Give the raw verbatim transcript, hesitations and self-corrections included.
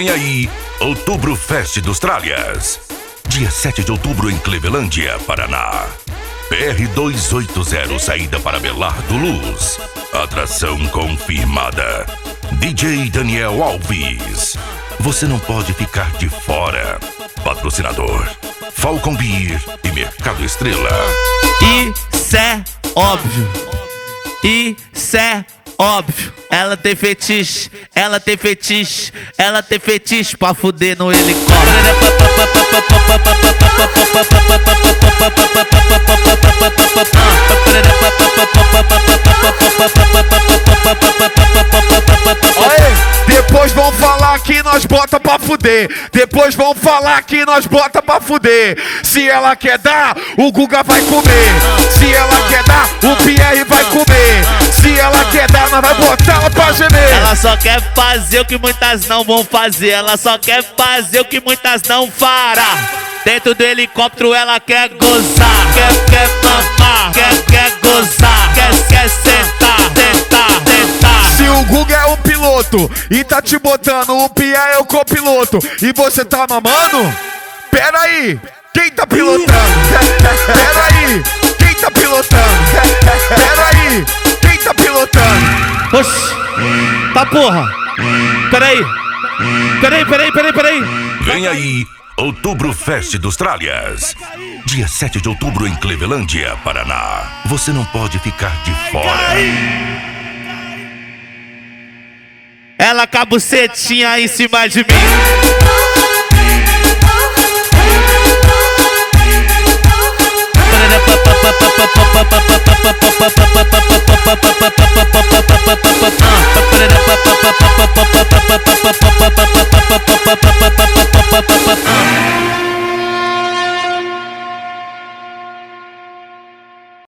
Vem aí, Outubro Fest dos Tralhas. Dia sete de outubro em Clevelândia, Paraná. P R duzentos e oitenta, saída para Belardo Luz. Atração confirmada. D J Daniel Alves. Você não pode ficar de fora. Patrocinador: Falcon Beer e Mercado Estrela. Isso é óbvio. Isso é óbvio. Ela tem fetiche, ela tem fetiche, ela tem fetiche pra fuder no helicóptero. Depois vão falar que nós bota pra fuder. Depois vão falar que nós bota pra fuder. Se ela quer dar, o Guga vai comer. Se ela quer dar, o Pierre vai comer. Se ela quer dar, nós vai botar ela pra gemer. Ela só quer fazer o que muitas não vão fazer. Ela só quer fazer o que muitas não fará. Dentro do helicóptero ela quer gozar. Quer, quer mamar, quer, quer gozar. Quer, quer sentar, tentar, tentar. Se o Guga é o piloto e tá te botando, o Pierre é o copiloto e você tá mamando? Pera aí, quem tá pilotando? Pera aí, quem tá pilotando? Pera aí, quem tá pilotando? Oxi, tá porra. Peraí, peraí, peraí, peraí, peraí. Vem aí, Outubro Fest dos Tralhas. Dia sete de outubro em Clevelândia, Paraná. Você não pode ficar de fora. Ela com a bucetinha em cima de mim.